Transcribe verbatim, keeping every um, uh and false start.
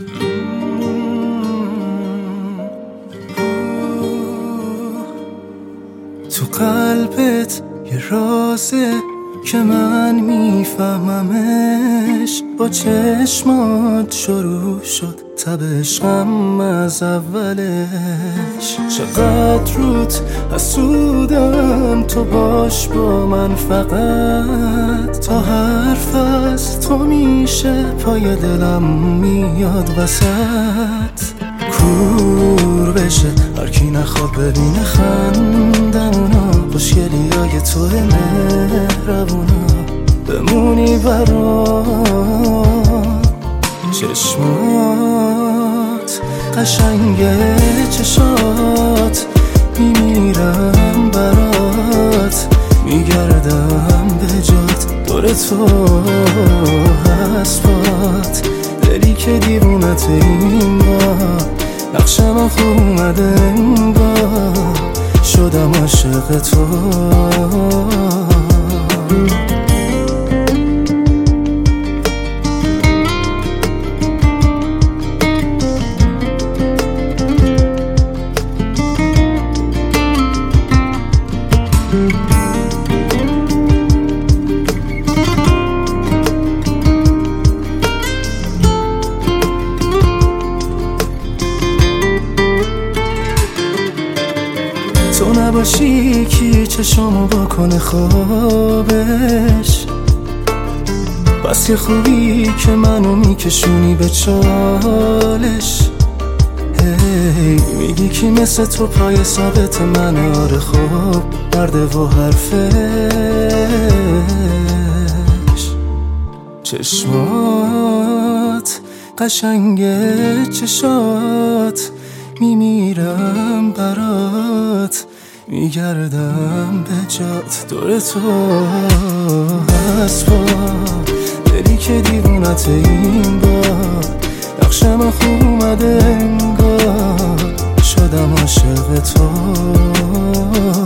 تو قلبت یه رازه که من میفهممش، با چشمات شروع شد تب عشقم از اولش. چقدر روت حسودم، تو باش با من فقط، تا حرف از تو میشه پای دلم میاد وسط. کور بشه هرکی نخواد ببینه خندمونا، خوشگلی های توه مهربونا، بمونی برام. چشمات قشنگه، چشات میمیرم برات، میگردم به جات دور تو حسبات. دلی که دیوونت این بار، نقشم خوب اومده انگار، شدم عاشق تو. تو نباشی کی چشمو بکنه خوابش، بس یه خوبی که منو میکشونی به چالش. هی میگی کی مثل تو پای ثابت منه، آره خوب مرده و حرفش. چشمات قشنگه، چشات میمیرم برات، میگردم به جات دور تو حسبات. دلی که دیوونت این بار، نقشم خوب اومده انگار، شدم عاشق تو.